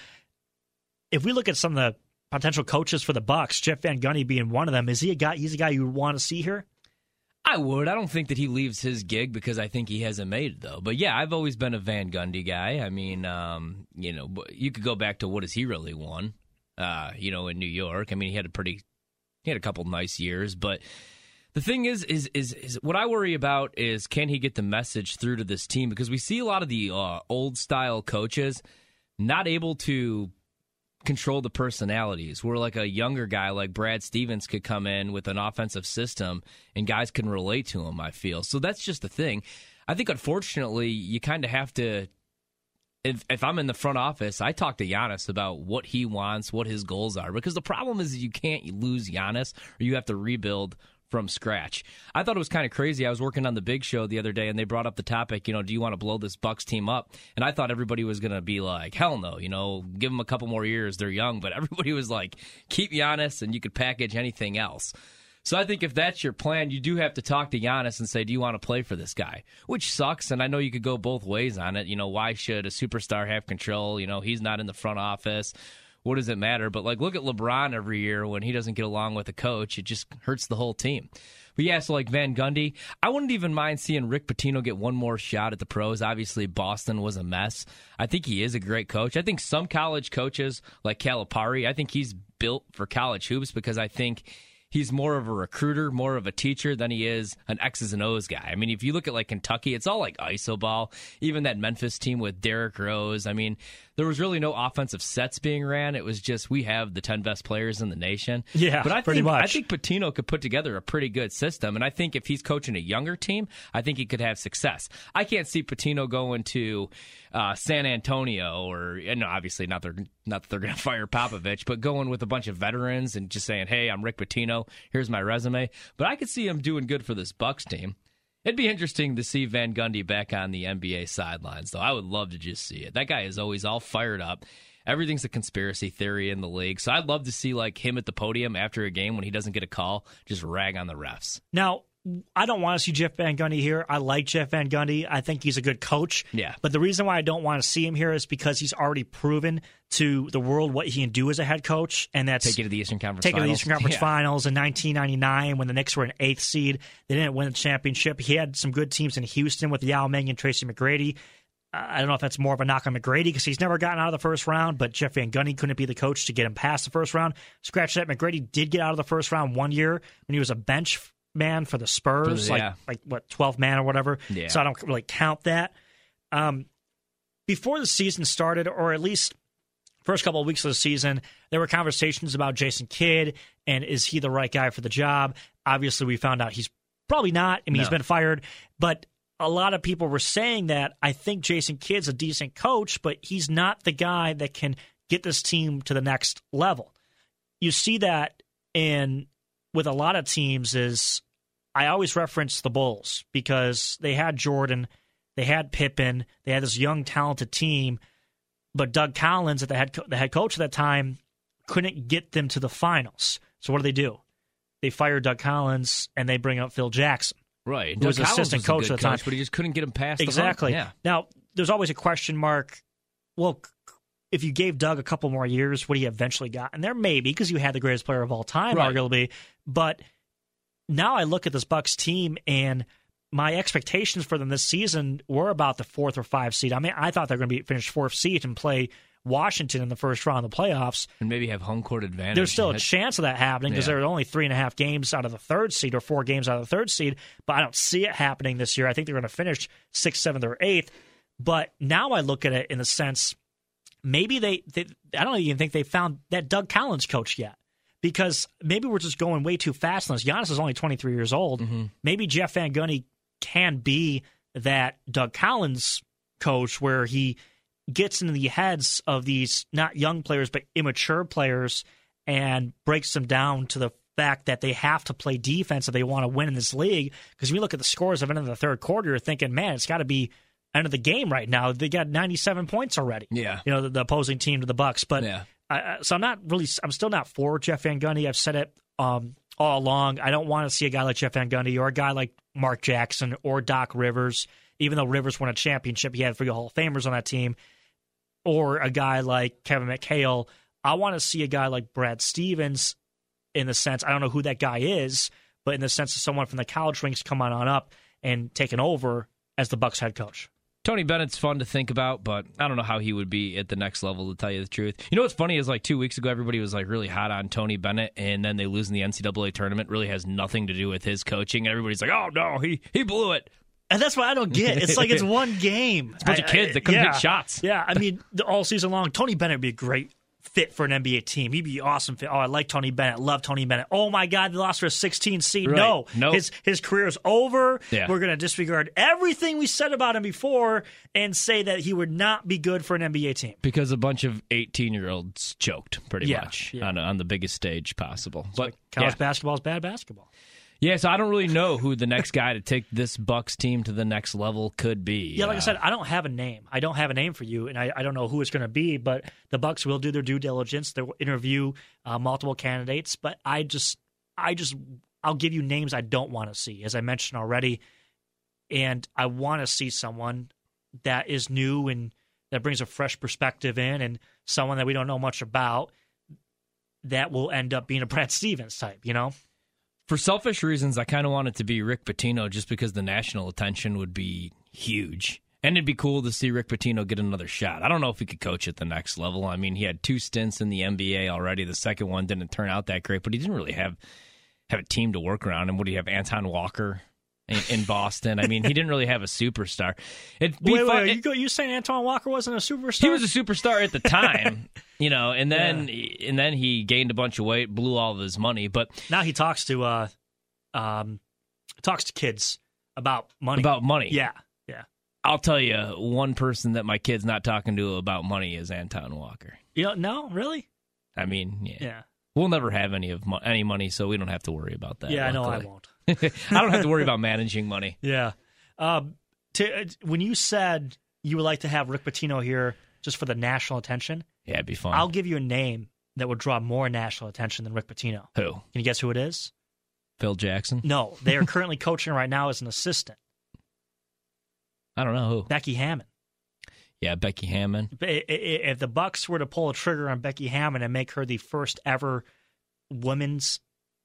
S1: if we look at some of the potential coaches for the Bucks, Jeff Van Gundy being one of them, is he a guy? He's a guy you want to see here.
S2: I would. I don't think that he leaves his gig because I think he hasn't made it though. But yeah, I've always been a Van Gundy guy. I mean, um, you know, you could go back to what has he really won? Uh, you know, in New York. I mean, he had a pretty, he had a couple nice years, but. The thing is, is, is, is what I worry about is can he get the message through to this team? Because we see a lot of the uh, old-style coaches not able to control the personalities, where like a younger guy like Brad Stevens could come in with an offensive system and guys can relate to him, I feel. So that's just the thing. I think, unfortunately, you kind of have to If, if I'm in the front office, I talk to Giannis about what he wants, what his goals are. Because the problem is you can't lose Giannis or you have to rebuild from scratch. I thought it was kind of crazy. I was working on the Big Show the other day, and they brought up the topic, you know, do you want to blow this Bucks team up? And I thought everybody was going to be like, hell no, you know, give them a couple more years. They're young. But everybody was like, keep Giannis, and you could package anything else. So I think if that's your plan, you do have to talk to Giannis and say, do you want to play for this guy? Which sucks, and I know you could go both ways on it. You know, why should a superstar have control? You know, he's not in the front office. What does it matter? But, like, look at LeBron every year when he doesn't get along with a coach. It just hurts the whole team. But, yeah, so, like, Van Gundy, I wouldn't even mind seeing Rick Pitino get one more shot at the pros. Obviously, Boston was a mess. I think he is a great coach. I think some college coaches, like Calipari, I think he's built for college hoops because I think he's more of a recruiter, more of a teacher than he is an X's and O's guy. I mean, if you look at like Kentucky, it's all like iso ball. Even that Memphis team with Derrick Rose, I mean, there was really no offensive sets being ran. It was just we have the ten best players in the nation.
S1: Yeah,
S2: but I
S1: pretty
S2: think
S1: much.
S2: I think Pitino could put together a pretty good system, and I think if he's coaching a younger team, I think he could have success. I can't see Pitino going to uh, San Antonio or, and obviously not they're not that they're going to fire Popovich, but going with a bunch of veterans and just saying, "Hey, I'm Rick Pitino. Here's my resume." But I could see him doing good for this Bucks team. It'd be interesting to see Van Gundy back on the N B A sidelines, though. I would love to just see it. That guy is always all fired up. Everything's a conspiracy theory in the league. So I'd love to see like him at the podium after a game when he doesn't get a call, just rag on the refs.
S1: Now, I don't want to see Jeff Van Gundy here. I like Jeff Van Gundy. I think he's a good coach.
S2: Yeah.
S1: But the reason why I don't want to see him here is because he's already proven to the world what he can do as a head coach, and that's
S2: take it to the Eastern Conference
S1: take
S2: Finals.
S1: it to the Eastern Conference
S2: yeah.
S1: Finals in nineteen ninety-nine when the Knicks were an eighth seed. They didn't win the championship. He had some good teams in Houston with Yao Ming and Tracy McGrady. I don't know if that's more of a knock on McGrady because he's never gotten out of the first round, but Jeff Van Gundy couldn't be the coach to get him past the first round. Scratch that, McGrady did get out of the first round one year when he was a bench man for the Spurs,
S2: yeah.
S1: like like what twelve man or whatever.
S2: Yeah.
S1: So I don't really count that. Um, before the season started, or at least first couple of weeks of the season, there were conversations about Jason Kidd and is he the right guy for the job? Obviously, we found out he's probably not. I mean,
S2: No.
S1: he's been fired, but a lot of people were saying that I think Jason Kidd's a decent coach, but he's not the guy that can get this team to the next level. You see that in with a lot of teams is I always reference the Bulls because they had Jordan, they had Pippen, they had this young, talented team, but Doug Collins, at the head, co- the head coach at that time, couldn't get them to the finals. So what do they do? They fire Doug Collins and they bring up Phil Jackson.
S2: Right.
S1: Who was
S2: Doug Collins
S1: assistant
S2: was a
S1: coach
S2: good
S1: at the time.
S2: coach, but he just couldn't get him past
S1: Exactly.
S2: the hump.
S1: Now, there's always a question mark. Well, if you gave Doug a couple more years, would he eventually got? And there may be because you had the greatest player of all time,
S2: Right.
S1: arguably. But now I look at this Bucks team, and my expectations for them this season were about the fourth or five seed. I mean, I thought they were going to be finished fourth seed and play Washington in the first round of the playoffs.
S2: And maybe have home court advantage.
S1: There's still a
S2: That's-
S1: chance of that happening because
S2: Yeah.
S1: there are only three and a half games out of the third seed or four games out of the third seed, but I don't see it happening this year. I think they're going to finish sixth, seventh, or eighth. But now I look at it in the sense maybe they, they I don't even think they found that Doug Collins coach yet because maybe we're just going way too fast on this. Giannis is only twenty-three years old.
S2: Mm-hmm.
S1: Maybe Jeff Van Gundy can be that Doug Collins coach where he gets into the heads of these not young players but immature players and breaks them down to the fact that they have to play defense if they want to win in this league. Because when you look at the scores of the end of the third quarter, you're thinking, man, it's got to be end of the game right now. They got ninety-seven points already.
S2: Yeah.
S1: You know, the, the opposing team to the Bucks. But
S2: Yeah.
S1: I, so I'm not really, I'm still not for Jeff Van Gundy. I've said it um, all along. I don't want to see a guy like Jeff Van Gundy or a guy like Mark Jackson or Doc Rivers, even though Rivers won a championship. He had three Hall of Famers on that team. Or a guy like Kevin McHale. I want to see a guy like Brad Stevens in the sense, I don't know who that guy is, but in the sense of someone from the college ranks coming on up and taking over as the Bucks head coach.
S2: Tony Bennett's fun to think about, but I don't know how he would be at the next level, to tell you the truth. You know what's funny is like two weeks ago, everybody was like really hot on Tony Bennett, and then they lose in the N C double A tournament. Really has nothing to do with his coaching. And everybody's like, oh, no, he, he blew it.
S1: And that's what I don't get. It's like it's one game.
S2: It's a bunch
S1: I-
S2: of kids
S1: I-
S2: that couldn't
S1: yeah.
S2: hit shots.
S1: Yeah, I mean, the, all season long, Tony Bennett would be a great fit for an N B A team. He'd be awesome fit. Oh, I like Tony Bennett. Love Tony Bennett. Oh, my God, they lost for a sixteen seed.
S2: Right.
S1: No.
S2: Nope.
S1: His, his career's over.
S2: Yeah.
S1: We're going to disregard everything we said about him before and say that he would not be good for an N B A team.
S2: Because a bunch of eighteen-year-olds choked, pretty
S1: Yeah,
S2: much,
S1: yeah.
S2: on on the biggest stage possible. But
S1: College
S2: yeah.
S1: basketball is bad basketball.
S2: yeah, so I don't really know who the next guy to take this Bucks team to the next level could be.
S1: Yeah, like I
S2: Uh,
S1: said, I don't have a name. I don't have a name for you, and I, I don't know who it's going to be, but the Bucks will do their due diligence. They'll interview uh, multiple candidates, but I just, I just, I'll give you names I don't want to see, as I mentioned already, and I want to see someone that is new and that brings a fresh perspective in, and someone that we don't know much about that will end up being a Brad Stevens type, you know?
S2: For selfish reasons, I kind of want it to be Rick Pitino just because the national attention would be huge. And it'd be cool to see Rick Pitino get another shot. I don't know if he could coach at the next level. I mean, he had two stints in the N B A already. The second one didn't turn out that great, but he didn't really have have a team to work around. And what do you have, Anton Walker in, in Boston? I mean, he didn't really have a superstar. It'd be
S1: wait,
S2: fun.
S1: wait,
S2: It,
S1: you, go, you saying Anton Walker wasn't a superstar?
S2: he was a superstar at the time, you know, and then yeah. and then he gained a bunch of weight, blew all of his money. But
S1: now he talks to uh, um, talks to kids about money.
S2: About money,
S1: yeah, yeah.
S2: I'll tell you, one person that my kid's not talking to about money is Anton Walker.
S1: You don't know, really?
S2: I mean, yeah.
S1: yeah.
S2: We'll never have any of mo- any money, so we don't have to worry about that.
S1: Yeah,
S2: luckily.
S1: I know I won't.
S2: I don't have to worry about managing money.
S1: Yeah. Um, to, uh, when you said you would like to have Rick Pitino here just for the national attention,
S2: yeah, it'd be fun.
S1: I'll give you a name that would draw more national attention than Rick Pitino.
S2: Who?
S1: Can you guess who it is?
S2: Phil Jackson?
S1: No, they are currently coaching right now as an assistant.
S2: I don't know who.
S1: Becky Hammon.
S2: Yeah, Becky Hammon.
S1: If the Bucks were to pull a trigger on Becky Hammon and make her the first ever women's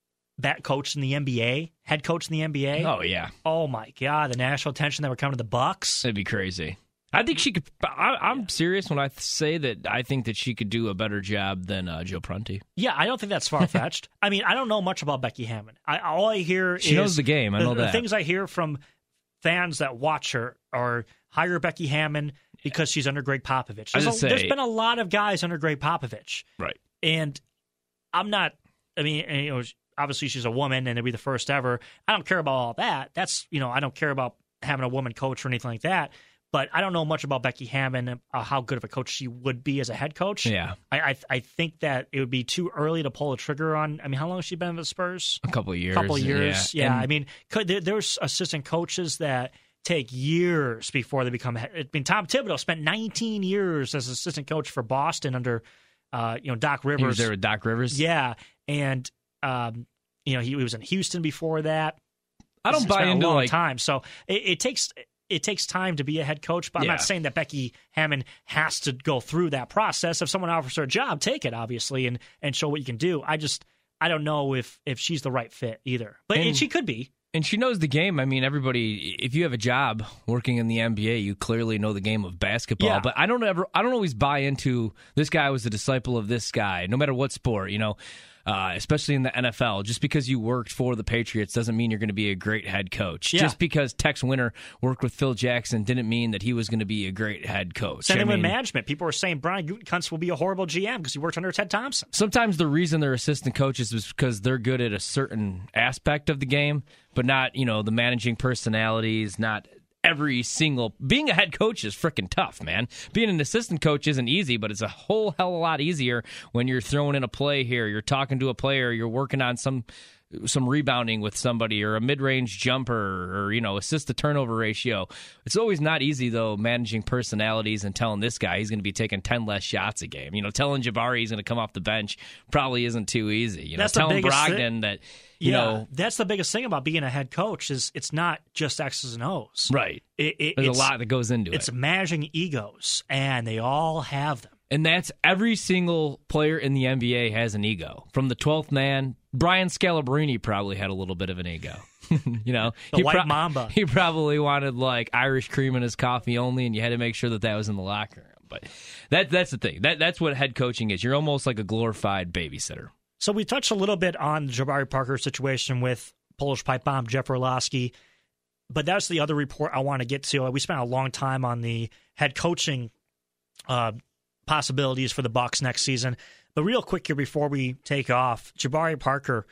S1: bat coach in the N B A, head coach in the N B A,
S2: oh yeah,
S1: oh my God, the national attention that would come to the Bucks,
S2: it'd be crazy. I think she could. I, I'm serious when I say that. I think that she could do a better job than uh, Joe Prunty.
S1: Yeah, I don't think that's far fetched. I mean, I don't know much about Becky Hammon. I, all I hear
S2: she
S1: is
S2: knows the game. I know
S1: the,
S2: that.
S1: The things I hear from fans that watch her are hire Becky Hammon because she's under Greg Popovich. There's, a,
S2: say,
S1: there's been a lot of guys under Greg Popovich,
S2: right?
S1: And I'm not. I mean, you know, obviously she's a woman, and it'll be the first ever. I don't care about all that. That's you know, I don't care about having a woman coach or anything like that. But I don't know much about Becky Hammon, uh, how good of a coach she would be as a head coach.
S2: Yeah,
S1: I, I I think that it would be too early to pull a trigger on. I mean, how long has she been with the Spurs?
S2: A couple of years.
S1: A couple of years.
S2: Yeah.
S1: yeah.
S2: And,
S1: I mean, could, there, there's assistant coaches that take years before they become. I mean, Tom Thibodeau spent nineteen years as assistant coach for Boston under, uh, you know, Doc Rivers.
S2: He was there with Doc Rivers.
S1: Yeah, and um, you know, he, he was in Houston before that.
S2: I don't
S1: It's
S2: buy
S1: been
S2: into
S1: a long
S2: like
S1: time. So it, it takes. It takes time to be a head coach, but I'm
S2: yeah.
S1: not saying that Becky Hammon has to go through that process. If someone offers her a job, take it, obviously, and, and show what you can do. I just I don't know if, if she's the right fit either. But
S2: and,
S1: and she could be.
S2: And she knows the game. I mean, everybody, if you have a job working in the N B A, you clearly know the game of basketball.
S1: Yeah.
S2: But I don't ever I don't always buy into this guy was a disciple of this guy, no matter what sport, you know. Uh, especially in the N F L, just because you worked for the Patriots doesn't mean you're going to be a great head coach.
S1: Yeah.
S2: Just because Tex Winter worked with Phil Jackson didn't mean that he was going to be a great head coach.
S1: Same
S2: I
S1: thing
S2: mean,
S1: with management. People were saying Brian Gutekunst will be a horrible G M because he worked under Ted Thompson.
S2: Sometimes the reason they're assistant coaches is because they're good at a certain aspect of the game, but not, you know, the managing personalities, not every single being a head coach is freaking tough, man. Being an assistant coach isn't easy, but it's a whole hell of a lot easier when you're throwing in a play here, you're talking to a player, you're working on some some rebounding with somebody or a mid-range jumper or, you know, assist to turnover ratio. It's always not easy, though, managing personalities and telling this guy he's going to be taking ten less shots a game. You know, telling Jabari he's going to come off the bench probably isn't too easy. You know,
S1: That's the
S2: telling
S1: biggest
S2: Brogdon
S1: thing.
S2: that, you
S1: yeah,
S2: know.
S1: That's the biggest thing about being a head coach is it's not just X's and O's.
S2: Right.
S1: It, it,
S2: There's
S1: it's,
S2: a lot that goes into
S1: It's
S2: it.
S1: managing egos, and they all have them.
S2: And that's every single player in the N B A has an ego. From the twelfth man, Brian Scalabrine probably had a little bit of an ego. you know,
S1: The
S2: he
S1: white
S2: pro-
S1: mamba.
S2: He probably wanted like Irish cream in his coffee only, and you had to make sure that that was in the locker room. But that that's the thing. That that's what head coaching is. You're almost like a glorified babysitter.
S1: So we touched a little bit on the Jabari Parker situation with Polish pipe bomb Jeff Orlowski, but that's the other report I want to get to. We spent a long time on the head coaching uh, possibilities for the Bucks next season. But real quick here before we take off, Jabari Parker,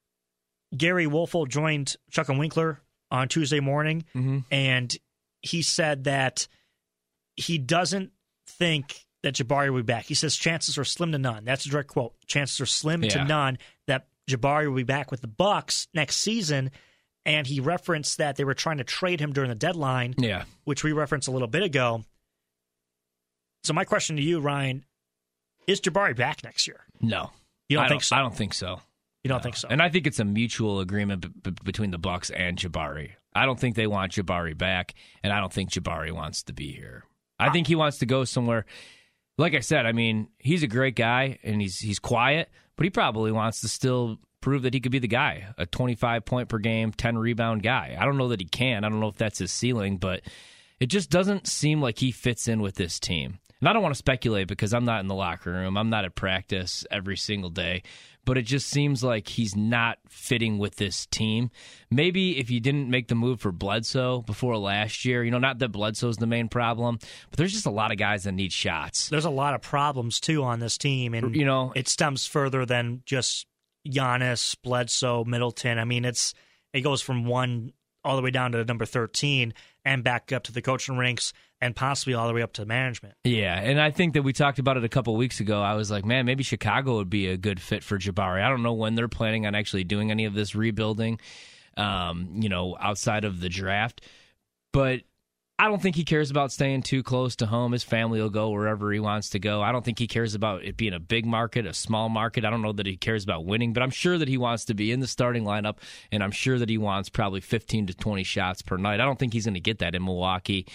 S1: Gary Wolfel joined Chuck and Winkler on Tuesday morning,
S2: Mm-hmm.
S1: and he said that he doesn't think that Jabari will be back. He says chances are slim to none. That's a direct quote. Chances are slim
S2: Yeah.
S1: to none that Jabari will be back with the Bucks next season. And he referenced that they were trying to trade him during the deadline,
S2: Yeah.
S1: which we referenced a little bit ago. So my question to you, Ryan, is Jabari back next year?
S2: No.
S1: You don't
S2: I
S1: think so?
S2: I don't think so.
S1: You don't
S2: No.
S1: think so?
S2: And I think it's a mutual agreement b- b- between the Bucks and Jabari. I don't think they want Jabari back, and I don't think Jabari wants to be here. I think he wants to go somewhere. Like I said, I mean, he's a great guy, and he's he's quiet, but he probably wants to still prove that he could be the guy, a twenty-five point per game, ten rebound guy. I don't know that he can. I don't know if that's his ceiling, but it just doesn't seem like he fits in with this team. and I don't want to speculate because I'm not in the locker room. I'm not at practice every single day. But it just seems like he's not fitting with this team. Maybe if you didn't make the move for Bledsoe before last year, you know, not that Bledsoe's the main problem, but there's just a lot of guys that need shots.
S1: There's a lot of problems, too, on this team. And,
S2: you know,
S1: it stems further than just Giannis, Bledsoe, Middleton. I mean, it's it goes from one all the way down to number thirteen and back up to the coaching ranks and possibly all the way up to management.
S2: Yeah, and I think that we talked about it a couple weeks ago. I was like, man, maybe Chicago would be a good fit for Jabari. I don't know when they're planning on actually doing any of this rebuilding, um, you know, outside of the draft. But I don't think he cares about staying too close to home. His family will go wherever he wants to go. I don't think he cares about it being a big market, a small market. I don't know that he cares about winning, but I'm sure that he wants to be in the starting lineup, and I'm sure that he wants probably fifteen to twenty shots per night. I don't think he's going to get that in Milwaukee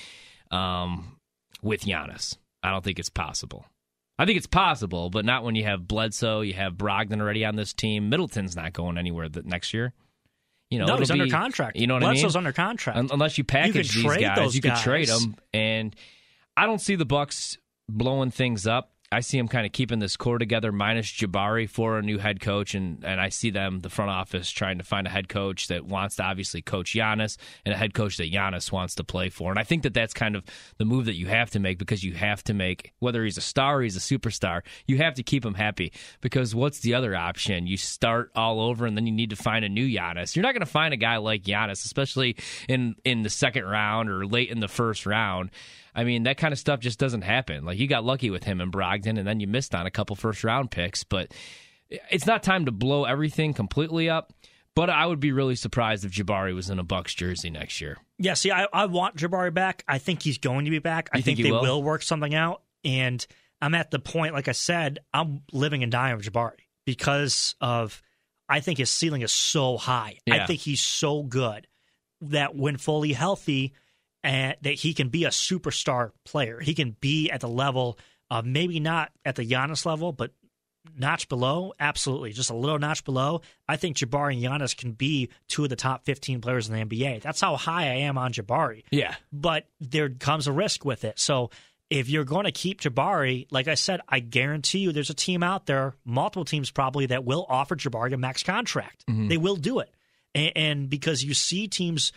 S2: um, with Giannis. I don't think it's possible. I think it's possible, but not when you have Bledsoe, you have Brogdon already on this team. Middleton's not going anywhere the next year. You know,
S1: no, he's
S2: be,
S1: under contract.
S2: You know what
S1: Bledsoe's
S2: I mean?
S1: under contract.
S2: Un- unless you package
S1: you
S2: these guys,
S1: those
S2: you can
S1: guys.
S2: trade them. And I don't see the Bucks blowing things up. I see them kind of keeping this core together, minus Jabari, for a new head coach, and, and I see them, the front office, trying to find a head coach that wants to obviously coach Giannis and a head coach that Giannis wants to play for. And I think that that's kind of the move that you have to make, because you have to make, whether he's a star or he's a superstar, you have to keep him happy, because what's the other option? You start all over and then you need to find a new Giannis. You're not going to find a guy like Giannis, especially in, in the second round or late in the first round. I mean, that kind of stuff just doesn't happen. Like, you got lucky with him and Brogdon, and then you missed on a couple first-round picks. But it's not time to blow everything completely up. But I would be really surprised if Jabari was in a Bucks jersey next year.
S1: Yeah, see, I, I want Jabari back. I think he's going to be back.
S2: You
S1: I think,
S2: think
S1: they
S2: will?
S1: will work something out. And I'm at the point, like I said, I'm living and dying with Jabari because of, I think his ceiling is so high.
S2: Yeah.
S1: I think he's so good that when fully healthy, and that he can be a superstar player. He can be at the level of, maybe not at the Giannis level, but notch below. Absolutely. Just a little notch below. I think Jabari and Giannis can be two of the top fifteen players in the N B A. That's how high I am on Jabari.
S2: Yeah.
S1: But there comes a risk with it. So if you're going to keep Jabari, like I said, I guarantee you there's a team out there, multiple teams probably, that will offer Jabari a max contract. Mm-hmm. They will do it. And, and because you see teams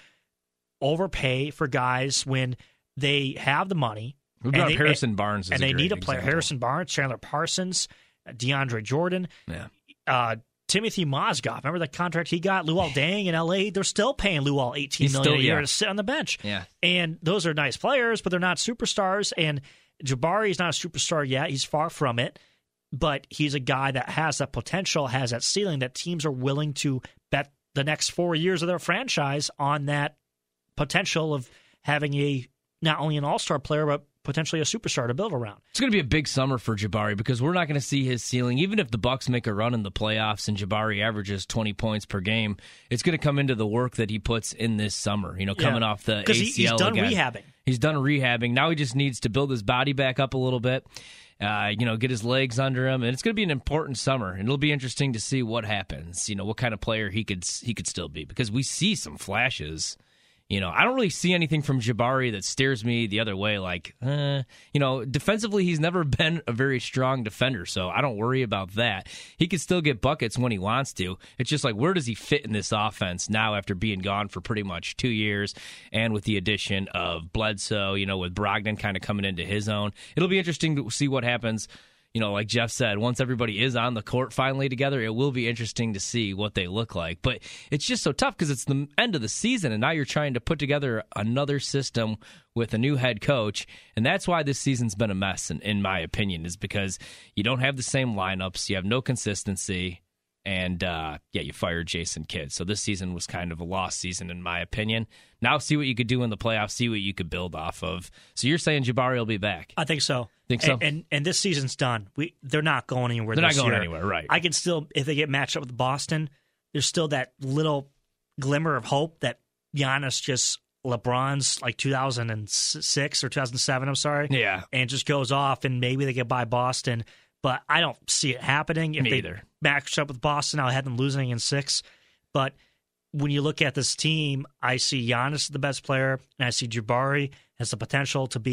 S1: overpay for guys when they have the money.
S2: We've got
S1: they,
S2: Harrison
S1: and,
S2: Barnes,
S1: and they need a player.
S2: Example.
S1: Harrison Barnes, Chandler Parsons, DeAndre Jordan,
S2: yeah,
S1: uh, Timothy Mozgov. Remember the contract he got? Luol Deng in L A. They're still paying Luol eighteen
S2: He's
S1: million
S2: still,
S1: a year
S2: yeah.
S1: to sit on the bench.
S2: Yeah,
S1: and those are nice players, but they're not superstars. And Jabari is not a superstar yet. He's far from it, but he's a guy that has that potential, has that ceiling that teams are willing to bet the next four years of their franchise on that potential of having a not only an all-star player, but potentially a superstar to build around.
S2: It's going to be a big summer for Jabari because we're not going to see his ceiling. Even if the Bucks make a run in the playoffs and Jabari averages twenty points per game, it's going to come into the work that he puts in this summer, you know, coming
S1: yeah.
S2: off the A
S1: he,
S2: C L
S1: he's done
S2: again.
S1: rehabbing.
S2: He's done rehabbing. Now he just needs to build his body back up a little bit, uh, you know, get his legs under him. And it's going to be an important summer. And it'll be interesting to see what happens, you know, what kind of player he could he could still be, because we see some flashes. You know, I don't really see anything from Jabari that steers me the other way. Like, uh, you know, defensively, he's never been a very strong defender, so I don't worry about that. He can still get buckets when he wants to. It's just like, where does he fit in this offense now after being gone for pretty much two years and with the addition of Bledsoe, you know, with Brogdon kind of coming into his own. It'll be interesting to see what happens. You know, like Jeff said, once everybody is on the court finally together, it will be interesting to see what they look like. But it's just so tough because it's the end of the season, and now you're trying to put together another system with a new head coach. And that's why this season's been a mess, in, in my opinion, is because you don't have the same lineups, you have no consistency, and, uh, yeah, you fired Jason Kidd. So this season was kind of a lost season, in my opinion. Now see what you could do in the playoffs, see what you could build off of. So you're saying Jabari will be back?
S1: I think so.
S2: Think so?
S1: And, and and this season's done. We they're not going anywhere.
S2: They're
S1: this
S2: not going
S1: year.
S2: anywhere, right?
S1: I can still, if they get matched up with Boston, there's still that little glimmer of hope that Giannis just LeBron's like two thousand six or two thousand seven. I'm sorry,
S2: yeah,
S1: and just goes off, and maybe they get by Boston. But I don't see it happening. If
S2: Me
S1: they
S2: either.
S1: matched up with Boston, I had them losing in six. But when you look at this team, I see Giannis as the best player, and I see Jabari has the potential to be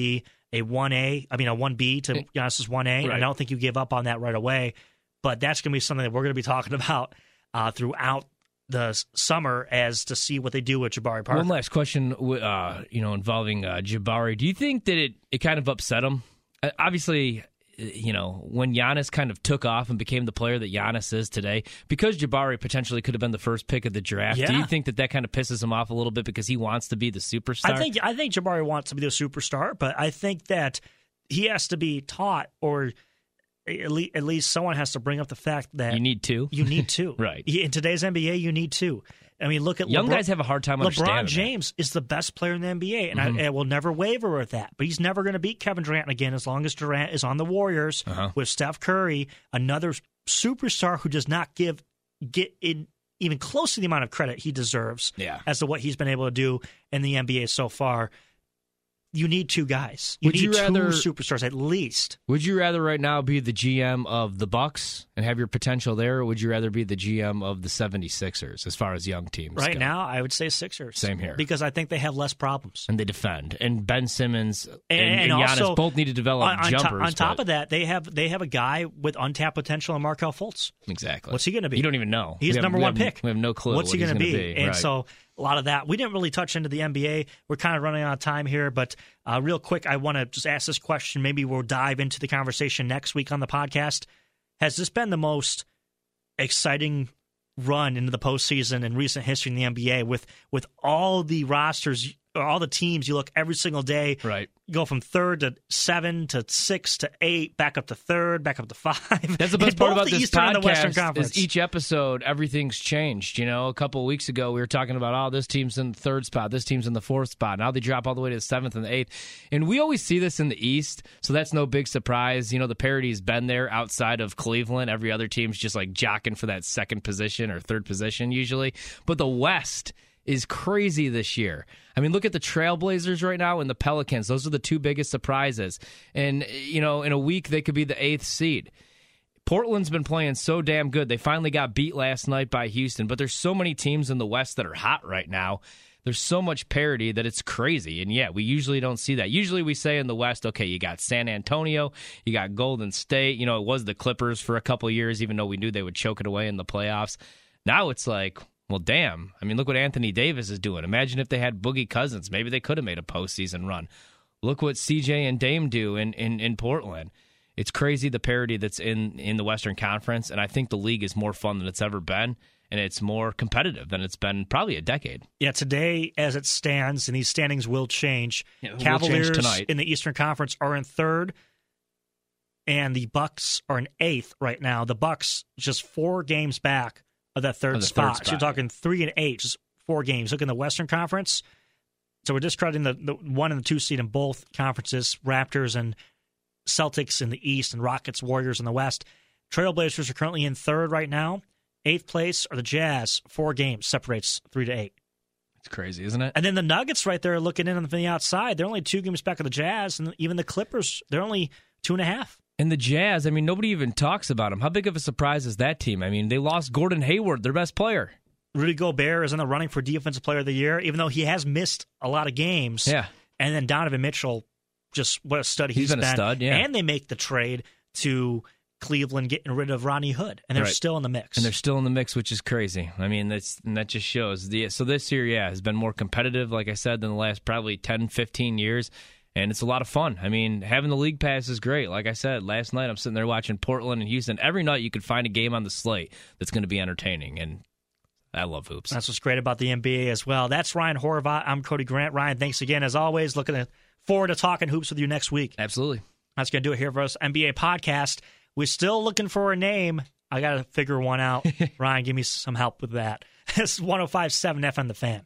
S1: a one A, I mean a one B to Giannis's one A.
S2: Right.
S1: I don't think you give up on that right away, but that's going to be something that we're going to be talking about uh, throughout the summer as to see what they do with Jabari Parker.
S2: One last question, uh, you know, involving uh, Jabari. Do you think that it, it kind of upset him? Uh, obviously, you know, when Giannis kind of took off and became the player that Giannis is today, because Jabari potentially could have been the first pick of the draft,
S1: yeah.
S2: do you think that that kind of pisses him off a little bit because he wants to be the superstar?
S1: I think I think Jabari wants to be the superstar, but I think that he has to be taught, or at least, at least someone has to bring up the fact that
S2: you need to.
S1: You need to.
S2: Right.
S1: In today's N B A, you need to. I mean, look at
S2: young
S1: LeBron,
S2: guys have a hard time understanding
S1: LeBron James
S2: that.
S1: is the best player in the N B A, and
S2: mm-hmm.
S1: I, I will never waver with that. But he's never going to beat Kevin Durant again as long as Durant is on the Warriors
S2: uh-huh.
S1: with Steph Curry, another superstar who does not give get in even close to the amount of credit he deserves
S2: yeah.
S1: as to what he's been able to do in the N B A so far. You need two guys. You
S2: would
S1: need
S2: you rather,
S1: two superstars at least.
S2: Would you rather right now be the G M of the Bucks and have your potential there, or would you rather be the G M of the seventy-sixers as far as young teams
S1: Right
S2: go?
S1: now, I would say Sixers.
S2: Same here.
S1: Because I think they have less problems.
S2: And they defend. And Ben Simmons and,
S1: and,
S2: and,
S1: and
S2: Giannis
S1: also,
S2: both need to develop
S1: on, on
S2: jumpers.
S1: To, on top
S2: but...
S1: of that, they have they have a guy with untapped potential in Markelle Fultz.
S2: Exactly.
S1: What's he going to be?
S2: You don't even know.
S1: He's
S2: have,
S1: number one
S2: have,
S1: pick.
S2: We have no clue.
S1: What's
S2: what
S1: he going to be?
S2: be?
S1: And
S2: right.
S1: so a lot of that. We didn't really touch into the N B A. We're kind of running out of time here, but uh, real quick, I want to just ask this question. Maybe we'll dive into the conversation next week on the podcast. Has this been the most exciting run into the postseason in recent history in the N B A with with all the rosters, or all the teams you look every single day,
S2: right?
S1: Go from third to seven to six to eight, back up to third, back up to five.
S2: That's the best part about this
S1: Eastern
S2: podcast is each episode, everything's changed. You know, a couple of weeks ago, we were talking about, oh, this team's in the third spot, this team's in the fourth spot. Now they drop all the way to the seventh and the eighth. And we always see this in the East, so that's no big surprise. You know, the parity's been there outside of Cleveland. Every other team's just like jockeying for that second position or third position usually. But the West is crazy this year. I mean, look at the Trailblazers right now and the Pelicans. Those are the two biggest surprises. And, you know, in a week, they could be the eighth seed. Portland's been playing so damn good. They finally got beat last night by Houston, but there's so many teams in the West that are hot right now. There's so much parity that it's crazy. And, yeah, we usually don't see that. Usually we say in the West, okay, you got San Antonio, you got Golden State. You know, it was the Clippers for a couple of years, even though we knew they would choke it away in the playoffs. Now it's like, well, damn. I mean, look what Anthony Davis is doing. Imagine if they had Boogie Cousins. Maybe they could have made a postseason run. Look what C J and Dame do in, in, in Portland. It's crazy the parity that's in, in the Western Conference, and I think the league is more fun than it's ever been, and it's more competitive than it's been probably a decade.
S1: Yeah, today, as it stands, and these standings will change,
S2: yeah,
S1: Cavaliers
S2: will change tonight.
S1: in the Eastern Conference are in third, and the Bucks are in eighth right now. The Bucks just four games back of that third,
S2: of
S1: spot.
S2: third spot.
S1: So you're talking three and eight, just four games. Look in the Western Conference. So we're discrediting the, the one and the two seed in both conferences, Raptors and Celtics in the East and Rockets, Warriors in the West. Trailblazers are currently in third right now. Eighth place are the Jazz. Four games separates three to eight.
S2: It's crazy, isn't it?
S1: And then the Nuggets right there looking in on the outside. They're only two games back of the Jazz, and even the Clippers, they're only two and a half.
S2: And the Jazz, I mean, nobody even talks about them. How big of a surprise is that team? I mean, they lost Gordon Hayward, their best player.
S1: Rudy Gobert is in the running for Defensive Player of the Year, even though he has missed a lot of games.
S2: Yeah.
S1: And then Donovan Mitchell, just what a stud he's,
S2: he's been.
S1: been.
S2: a stud, yeah.
S1: And they make the trade to Cleveland, getting rid of Rodney Hood, and they're
S2: right.
S1: still in the mix.
S2: And they're still in the mix, which is crazy. I mean, that's and that just shows. the So this year, yeah, has been more competitive, like I said, than the last probably ten, fifteen years. And it's a lot of fun. I mean, having the league pass is great. Like I said, last night I'm sitting there watching Portland and Houston. Every night you could find a game on the slate that's going to be entertaining. And I love hoops.
S1: That's what's great about the N B A as well. That's Ryan Horvat. I'm Cody Grant. Ryan, thanks again, as always. Looking forward to talking hoops with you next week.
S2: Absolutely.
S1: That's going to do it here for us, N B A podcast. We're still looking for a name. I got to figure one out. Ryan, give me some help with that. It's one oh five point seven F M The Fan.